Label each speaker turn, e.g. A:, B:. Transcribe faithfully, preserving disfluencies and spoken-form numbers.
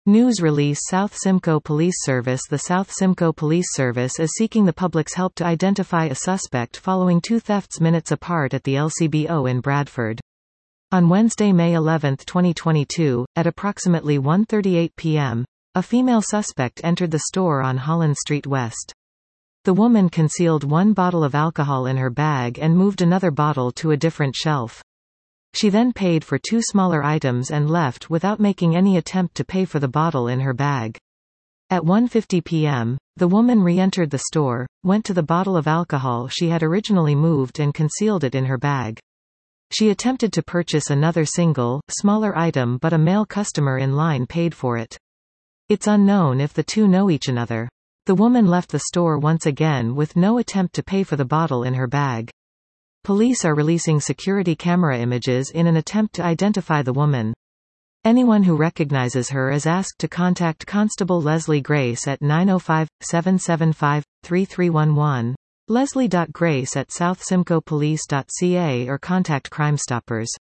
A: News release South Simcoe Police Service The South Simcoe Police Service is seeking the public's help to identify a suspect following two thefts minutes apart at the L C B O in Bradford. On Wednesday, May eleventh, twenty twenty-two, at approximately one thirty-eight p m, a female suspect entered the store on Holland Street West. The woman concealed one bottle of alcohol in her bag and moved another bottle to a different shelf. She then paid for two smaller items and left without making any attempt to pay for the bottle in her bag. At one fifty p m, the woman re-entered the store, went to the bottle of alcohol she had originally moved and concealed it in her bag. She attempted to purchase another single, smaller item, but a male customer in line paid for it. It's unknown if the two know each other. The woman left the store once again with no attempt to pay for the bottle in her bag. Police are releasing security camera images in an attempt to identify the woman. Anyone who recognizes her is asked to contact Constable Leslie Grace at nine oh five, seven seven five, three three one one, leslie dot grace at south simcoe police dot c a or contact Crime Stoppers.